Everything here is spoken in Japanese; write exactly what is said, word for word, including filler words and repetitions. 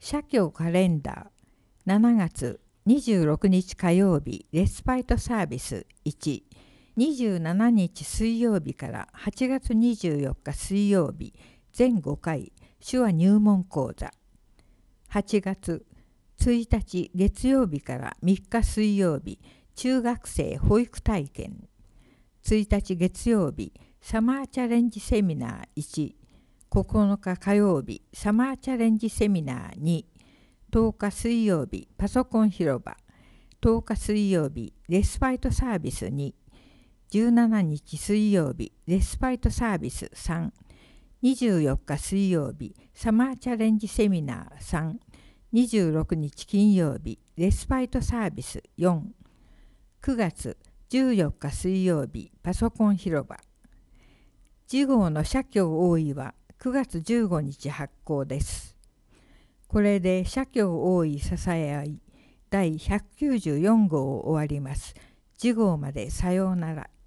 社協カレンダーしちがつにじゅうろくにち火曜日レスパイトサービスいち、にじゅうしちにち水曜日からはちがつにじゅうよっか水曜日全ごかい手話入門講座、はちがつついたち月曜日からみっか水曜日中学生保育体験、ついたち月曜日サマーチャレンジセミナーいち、ここのか火曜日サマーチャレンジセミナーに、とおか水曜日パソコン広場、とおか水曜日レスパイトサービスに、じゅうしちにち水曜日レスパイトサービスさん、にじゅうよっか水曜日サマーチャレンジセミナーさん、にじゅうろくにち金曜日レスパイトサービスよん、くがつじゅうよっか水曜日パソコン広場。次号の社協大井はくがつじゅうごにち発行です。これで社協大井支え合いだいひゃくきゅうじゅうよんごうを終わります。次号までさようなら。